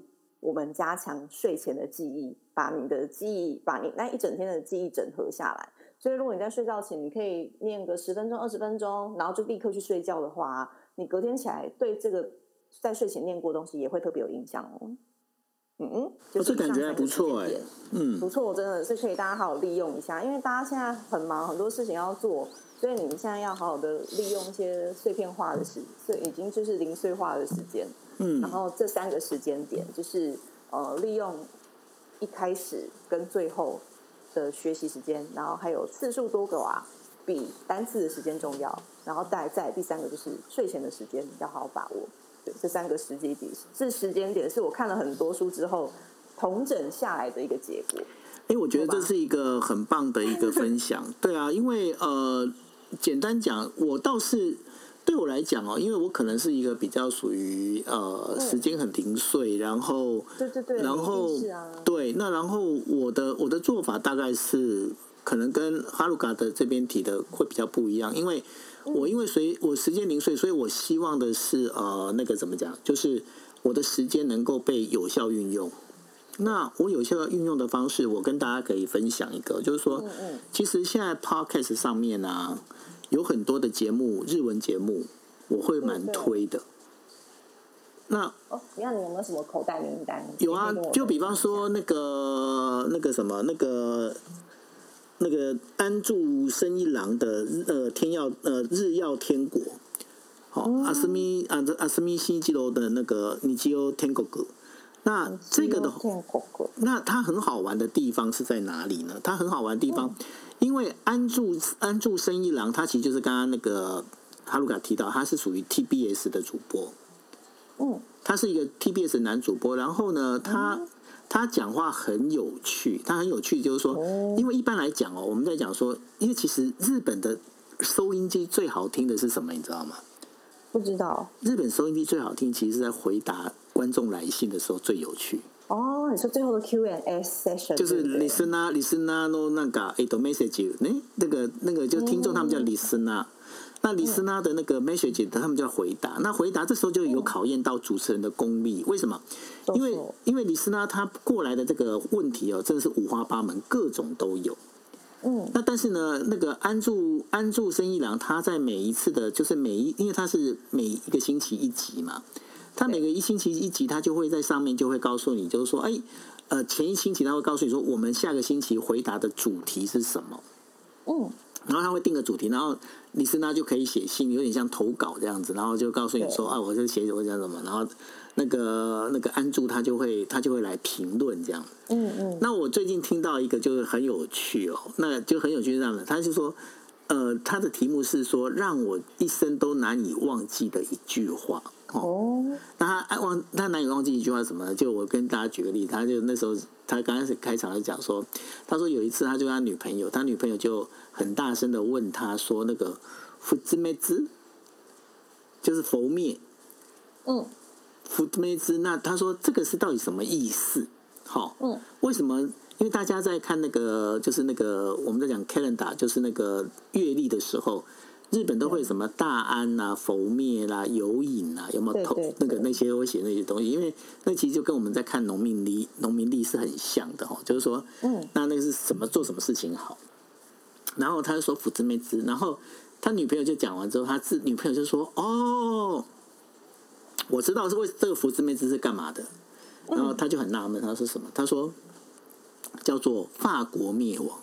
我们加强睡前的记忆，把你的记忆，把你那一整天的记忆整合下来。所以如果你在睡觉前，你可以念个十分钟、二十分钟，然后就立刻去睡觉的话，你隔天起来对这个在睡前念过的东西也会特别有印象哦。嗯嗯，就是这感觉还不错哎、欸，嗯， 不错，真的是可以大家好好利用一下，因为大家现在很忙，很多事情要做，所以你们现在要好好的利用一些碎片化的时，所以已经就是零碎化的时间，嗯，然后这三个时间点就是呃利用一开始跟最后的学习时间，然后还有次数多个啊，比单次的时间重要，然后再再第三个就是睡前的时间要好好把握。对，这三个时间点，这时间点是我看了很多书之后统整下来的一个结果。 哎，我觉得这是一个很棒的一个分享。对啊，因为呃，简单讲，我倒是对我来讲哦，因为我可能是一个比较属于呃时间很零碎，然后对对对， 然后是啊， 对，那然后我的我的做法大概是可能跟哈鲁嘎的这边提的会比较不一样，因为我因为随我时间零碎，所以我希望的是呃那个怎么讲，就是我的时间能够被有效运用。那我有效运用的方式，我跟大家可以分享一个，就是说，其实现在 podcast 上面啊，有很多的节目，日文节目，我会蛮推的。那哦，你看你有没有什么口袋名单？ 有啊，就比方说那个那个什么那个那个安住生一郎的呃天耀呃日曜天国，好、哦，阿斯米啊阿斯米西基楼的那个尼基欧天国国。那这个的，那它很好玩的地方是在哪里呢？它很好玩的地方，嗯、因为安住安住生一郎，他其实就是刚刚那个哈鲁卡提到，他是属于 T B S 的主播，嗯，他是一个 T B S 男主播，然后呢，他、嗯、他讲话很有趣，他很有趣，就是说，嗯、因为一般来讲哦，我们在讲说，因为其实日本的收音机最好听的是什么，你知道吗？ 不知道。 日本收音机最好听，其实是在回答观众来信的时候最有趣。 哦，你说最后的 Q and A session 就是 listener listener no 那个 a message， 哎，那个那个就是听众他们叫 listener，、嗯、那 listener 的那个 message 他们叫回答。那回答这时候就有考验到主持人的功力，为什么？因为因为 listener 他过来的这个问题哦，真的是五花八门，各种都有。嗯，那但是呢，那个安住安住生一郎，他在每一次的，就是每一，因为他是每一个星期一集嘛，他每个一星期一集，他就会在上面就会告诉你，就是说，哎，呃，前一星期他会告诉你说，我们下个星期回答的主题是什么，嗯，然后他会定个主题，然后李斯娜就可以写信，有点像投稿这样子，然后就告诉你说，啊，我就写我讲什么，然后那个那个安住他就会他就会来评论这样，嗯嗯。那我最近听到一个就是很有趣哦，那就很有趣是这样的，他就说，呃，他的题目是说让我一生都难以忘记的一句话。哦，那他忘他难以忘记一句话是什么呢？就我跟大家举个例子，他就那时候他刚开始开场就讲说，他说有一次他就跟他女朋友，他女朋友就很大声的问他说那个福之妹之就是佛灭，嗯，福之妹之，那他说这个是到底什么意思？好，嗯，为什么？因为大家在看那个就是那个我们在讲 calendar， 就是那个月历的时候。日本都会什么大安啊、佛灭啦、有隐啊，有没有投那个那些会写那些东西？因为那其实就跟我们在看农民历、农民历是很像的哦。就是说，嗯，那那个是什么做什么事情好？然后他就说福之妹之，然后他女朋友就讲完之后，他自女朋友就说：“哦，我知道是为这个福之妹之是干嘛的。”然后他就很纳闷，他说什么？他说叫做法国灭亡。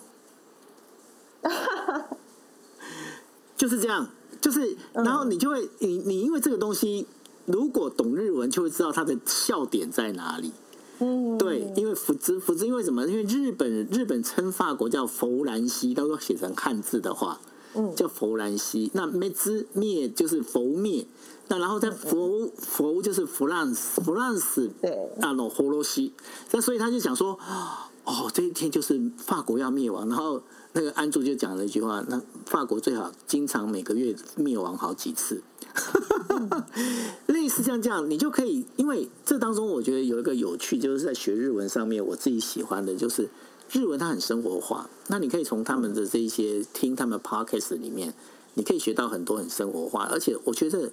就是这样，就是，然后你就会，你你因为这个东西，如果懂日文，就会知道它的笑点在哪里。嗯，对，因为福之福之，因为什么？因为日本日本称法国叫佛兰西，到时候写成汉字的话，嗯，叫佛兰西。那灭之灭就是佛灭，那然后在佛佛就是弗朗斯弗朗斯，对，啊，那佛罗西，那所以他就讲说，哦，这一天就是法国要灭亡，然后。那个安住就讲了一句话，那法国最好经常每个月灭亡好几次，类似像这样，你就可以，因为这当中我觉得有一个有趣，就是在学日文上面，我自己喜欢的就是日文它很生活化，那你可以从他们的这一些听他们 podcast 里面，你可以学到很多很生活化，而且我觉得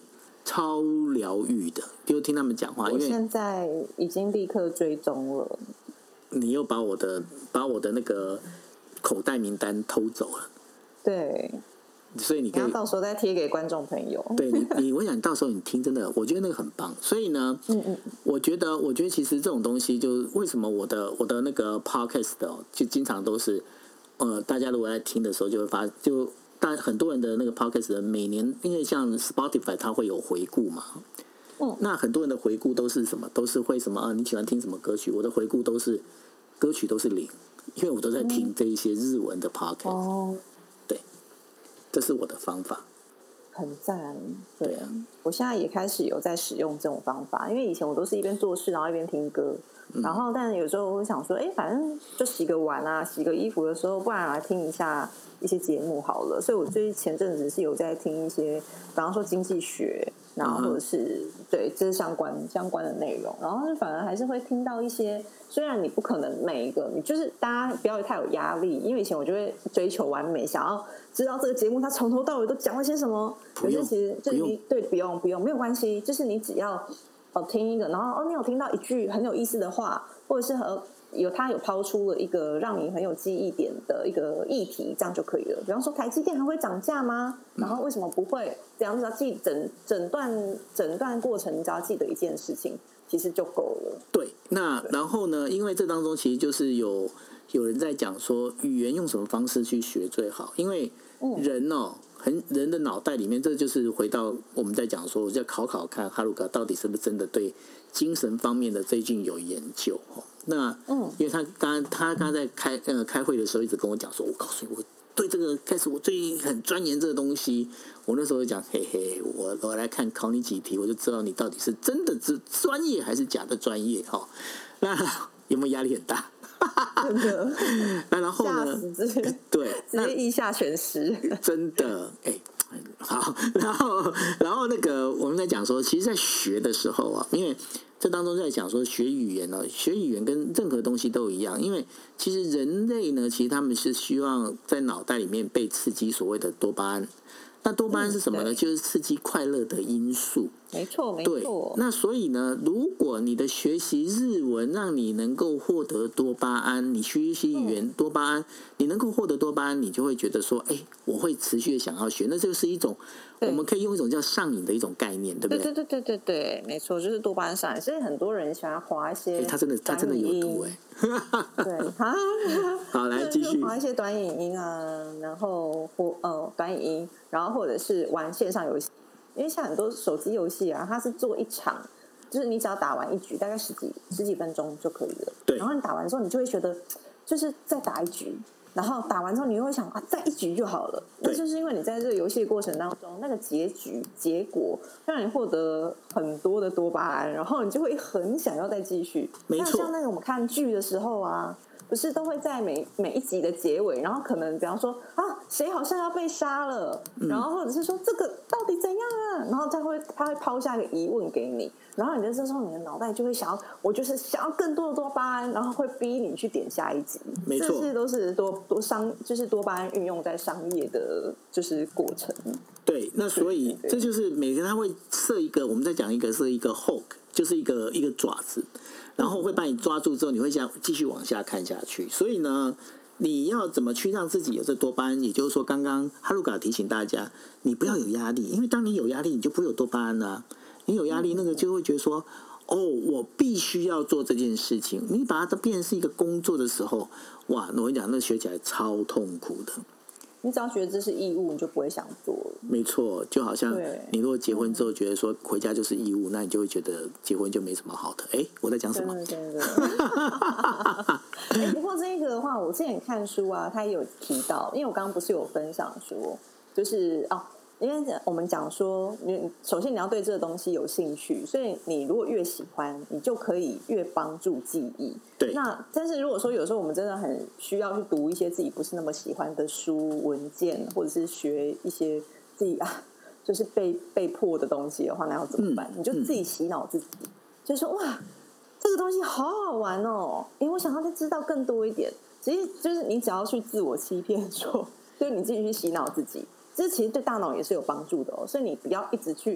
超疗愈的，就听他们讲话。因我为现在已经立刻追踪了。 你又把我的把我的那个口袋名单偷走了。 对。 所以你可以你要到时候再贴给观众朋友。 对你，你我想你到时候你听，真的，我觉得那个很棒。所以呢，嗯嗯，我觉得，我觉得其实这种东西，就为什么我的我的那个 podcast 哦，就经常都是，呃，大家如果在听的时候，就会发，就大很多人的那个 podcast 每年，因为像 Spotify 它会有回顾嘛，嗯，那很多人的回顾都是什么？都是会什么啊？你喜欢听什么歌曲？我的回顾都是歌曲都是零，因为我都在听这一些日文的 podcast。哦。这是我的方法， 很赞。对啊，我现在也开始有在使用这种方法，因为以前我都是一边做事然后一边听歌，嗯、然后但有时候我会想说，哎，反正就洗个碗啊，洗个衣服的时候，不然来听一下一些节目好了。所以我最前阵子是有在听一些，比方说经济学，然后或者是、嗯、对这是相关相关的内容，然后就反而还是会听到一些。虽然你不可能每一个，你就是大家不要太有压力，因为以前我就会追求完美，想要知道这个节目它从头到尾都讲了些什么。可是其实就是你对不用不用没有关系，就是你只要哦听一个，然后哦你有听到一句很有意思的话，或者是和有他有抛出了一个让你很有记忆点的一个议题，这样就可以了。比方说台积电还会涨价吗？然后为什么不会？这样只要记整整段整段过程，你只要记得一件事情。其实就够了。 对，那然后呢？因为这当中其实就是有有人在讲说，语言用什么方式去学最好？因为人哦，很人的脑袋里面，这就是回到我们在讲说，我就要考考看哈鲁卡到底是不是真的对精神方面的最近有研究哦。那嗯，因为他刚他刚在开呃开会的时候，一直跟我讲说，我告诉你我。对这个开始，我最近很钻研这个东西。我那时候就讲，嘿嘿，我我来看考你几题，我就知道你到底是真的专业还是假的专业哈、哦。那有没有压力很大？ 真的。 那然后呢？对， 直接腋下全湿。 真的，哎，好，然后然后那个我们在讲说，其实，在学的时候啊，因为。这当中在讲说学语言呢，学语言跟任何东西都一样，因为其实人类呢，其实他们是希望在脑袋里面被刺激所谓的多巴胺。那多巴胺是什么呢？嗯、就是刺激快乐的因素。 没错，没错。 那所以呢，如果你的学习日文让你能够获得多巴胺，你学习语言多巴胺，嗯、你能够获得多巴胺，你就会觉得说，哎，我会持续的想要学。那就是一种，我们可以用一种叫上瘾的一种概念，对不对？ 对对对对对对，没错，就是多巴胺上瘾。所以很多人喜欢滑一些， 他真的他真的有毒哎、 欸。对啊， 好，来继续滑一些短影音啊，然后或呃短影音，然后或者是玩线上游戏。因为像很多手机游戏啊，它是做一场，就是你只要打完一局，大概十几十几分钟就可以了。 对。 然后你打完之后，你就会觉得，就是再打一局，然后打完之后，你又会想啊，再一局就好了。那就是因为你在这个游戏过程当中，那个结局结果让你获得很多的多巴胺，然后你就会很想要再继续。 没错。 那像那个我们看剧的时候啊。不是都会在每每一集的结尾，然后可能比方说啊，谁好像要被杀了，嗯、然后或者是说这个到底怎样啊，然后他会他会抛下一个疑问给你，然后你的这时候你的脑袋就会想要，我就是想要更多的多巴胺，然后会逼你去点下一集。 没错， 这些都是多多商，就是多巴胺运用在商业的，就是过程。 对，那所以这就是每个人他会设一个，我们在讲一个是一个 hook， 就是一个一个爪子。然后会把你抓住之后，你会想继续往下看下去。所以呢，你要怎么去让自己有这多巴胺？也就是说，刚刚哈鲁卡提醒大家，你不要有压力，因为当你有压力，你就不会有多巴胺了、啊。你有压力，那个就会觉得说，哦，我必须要做这件事情。你把它变成是一个工作的时候，哇，我跟你讲，那学起来超痛苦的。 你只要觉得这是义务，你就不会想做了。 没错，就好像你如果结婚之后觉得说回家就是义务，那你就会觉得结婚就没什么好的。哎，我在讲什么？ 真的真的。哎，不过这个的话，我之前看书啊，他也有提到，因为我刚刚不是有分享说，就是哦。因为我们讲说，你首先你要对这个东西有兴趣，所以你如果越喜欢，你就可以越帮助记忆。 对。 那但是如果说有时候我们真的很需要去读一些自己不是那么喜欢的书文件，或者是学一些自己啊，就是被被迫的东西的话，那要怎么办？嗯、你就自己洗脑自己，嗯、就是说哇，这个东西好好玩哦，因为我想要再知道更多一点。其实就是你只要去自我欺骗说，就是你自己去洗脑自己。这其实对大脑也是有帮助的哦，所以你不要一直去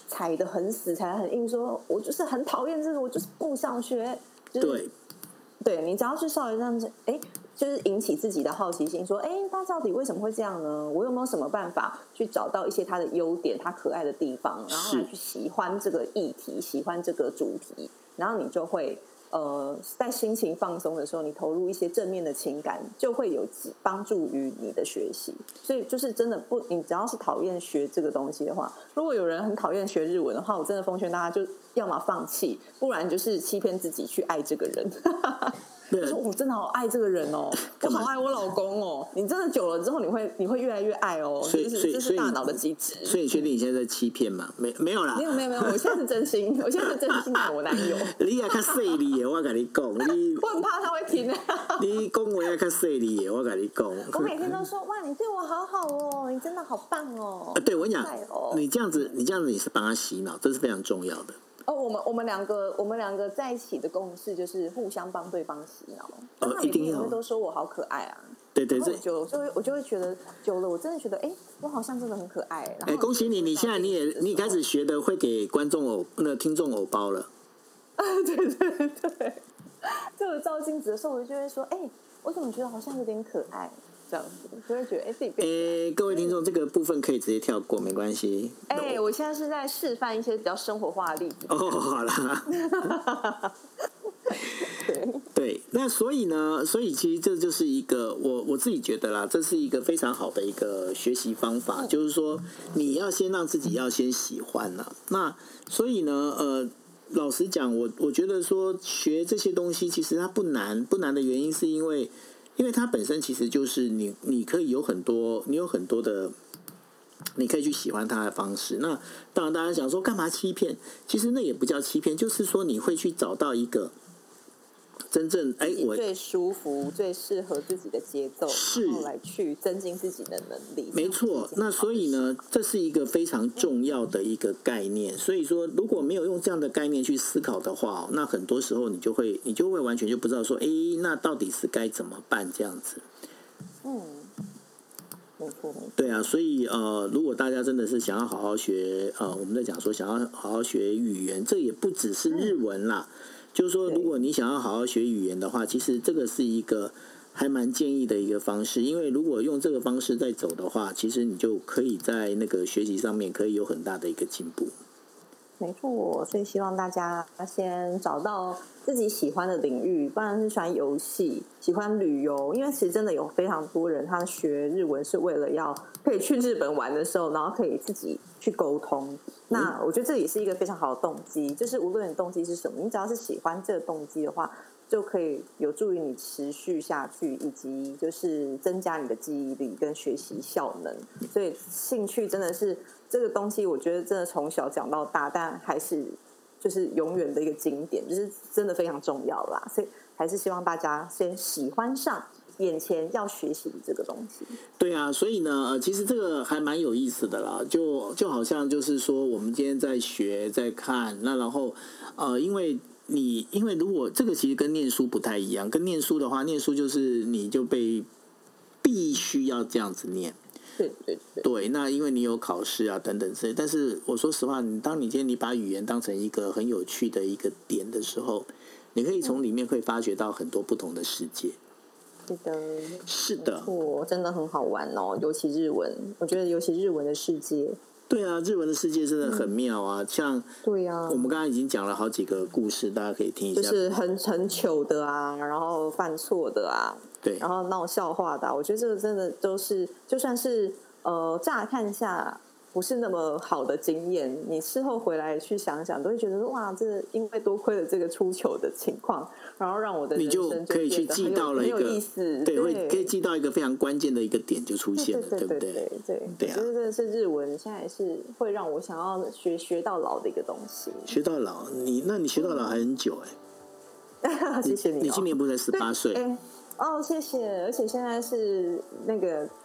踩得很死，踩得很硬，说我就是很讨厌这个，我就是不想学。就是、 对， 对你只要去稍微这样子，哎，就是引起自己的好奇心，说，哎，他到底为什么会这样呢？我有没有什么办法去找到一些他的优点，他可爱的地方，然后来去喜欢这个议题，喜欢这个主题，然后你就会。呃，在心情放松的时候，你投入一些正面的情感，就会有帮助于你的学习。所以，就是真的不，你只要是讨厌学这个东西的话，如果有人很讨厌学日文的话，我真的奉劝大家，就要么放弃，不然就是欺骗自己去爱这个人。我说我真的好爱这个人哦，我好爱我老公哦。你真的久了之后，你会你会越来越爱哦。 所以就是这是大脑的机制。 所以你确定你现在在欺骗吗？没没有啦， 没有没有没有，我现在是真心，我现在是真心爱我男友。 你也较细腻的，我跟你讲，你我很怕他会听。 你讲话也较细腻的，我跟你讲。 我每天都说哇，你对我好好哦，你真的好棒哦。 啊、对我跟你讲， 哦、 你这样子，你这样子，你是帮他洗脑，这是非常重要的。 哦，我们我们两个我们两个在一起的共识就是互相帮对方洗脑。 哦，一定要。 都说我好可爱啊。 对对对， 久了就会我就会觉得久了，我真的觉得哎，我好像真的很可爱。哎， 恭喜你，你现在你也你开始学的会给观众偶那听众偶包了。 对对对，就我照镜子的时候，我就会说，哎，我怎么觉得好像有点可爱？这样子，就会觉得哎自己变。 哎，各位听众，这个部分可以直接跳过，没关系。 哎，我现在是在示范一些比较生活化的例子。 哦，好啦。 对对，那所以呢，所以其实这就是一个我我自己觉得啦，这是一个非常好的一个学习方法，嗯、就是说你要先让自己要先喜欢啦。那所以呢，呃，老实讲，我我觉得说学这些东西其实它不难，不难的原因是因为。因为它本身其实就是你，你可以有很多，你有很多的，你可以去喜欢它的方式。那当然，大家想说干嘛欺骗？其实那也不叫欺骗，就是说你会去找到一个真正哎，我最舒服、最适合自己的节奏，然后来去增进自己的能力。 没错，那所以呢，这是一个非常重要的一个概念。所以说，如果没有用这样的概念去思考的话，那很多时候你就会，你就会完全就不知道说，哎，那到底是该怎么办这样子。 嗯，没错。 对啊，所以呃，如果大家真的是想要好好学，呃，我们在讲说想要好好学语言，这也不只是日文啦。嗯就是说，如果你想要好好学语言的话，其实这个是一个还蛮建议的一个方式。因为如果用这个方式在走的话，其实你就可以在那个学习上面可以有很大的一个进步。 没错，所以希望大家先找到自己喜欢的领域，不然是喜欢游戏、喜欢旅游。因为其实真的有非常多人，他学日文是为了要可以去日本玩的时候，然后可以自己去沟通。那我觉得这也是一个非常好的动机，就是无论你动机是什么，你只要是喜欢这个动机的话，就可以有助于你持续下去，以及就是增加你的记忆力跟学习效能。所以兴趣真的是这个东西，我觉得真的从小讲到大，但还是就是永远的一个经典，就是真的非常重要啦。所以还是希望大家先喜欢上眼前要学习的这个东西。 对啊，所以呢，呃，其实这个还蛮有意思的啦，就就好像就是说，我们今天在学，在看，那然后，呃，因为你，因为如果这个其实跟念书不太一样，跟念书的话，念书就是你就被必须要这样子念。 对对对， 对，那因为你有考试啊等等之类，但是我说实话，你当你今天你把语言当成一个很有趣的一个点的时候，你可以从里面会发掘到很多不同的世界。 是的， 是的， 我真的很好玩哦，尤其日文，我觉得尤其日文的世界。 对啊，日文的世界真的很妙啊！嗯、像对啊， 我们刚刚已经讲了好几个故事，大家可以听一下。 就是很很糗的啊，然后犯错的啊， 对， 然后闹笑话的、啊，我觉得这个真的都是，就算是呃乍看下不是那么好的经验，你事后回来去想想，都会觉得哇，这因为多亏了这个出糗的情况，然后让我的人生你就可以去记到了一个很有意思， 对，会可以记到一个非常关键的一个点就出现了， 对不对？ 对对对对啊， 我觉得真的是日文，现在是会让我想要学学到老的一个东西。 学到老，你那你学到老还很久哎、 欸，谢谢你、哦。 你今年不才十八岁？ 哦，谢谢！而且现在是那个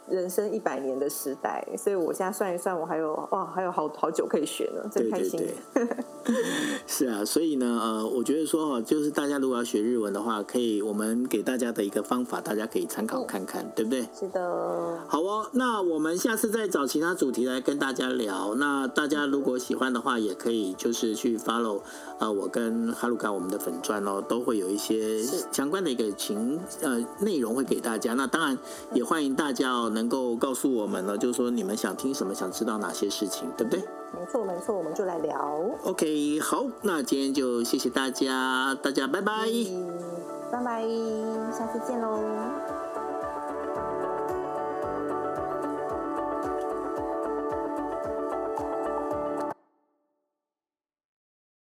人生一百年的时代，所以我现在算一算，我还有哇，还有好好久可以学呢，真开心。 对对对是啊，所以呢，呃，我觉得说哈，就是大家如果要学日文的话，可以我们给大家的一个方法，大家可以参考看看，嗯、对不对？ 是的。 好哦，那我们下次再找其他主题来跟大家聊。那大家如果喜欢的话，也可以就是去 follow 呃我跟哈鲁卡我们的粉专哦，都会有一些相关的一个情呃内容会给大家。那当然也欢迎大家哦能够告诉我们呢，就是说你们想听什么，想知道哪些事情，对不对？ 没错没错，我们就来聊。 OK， 好，那今天就谢谢大家，大家拜拜， 嗯、拜拜，下次见喽。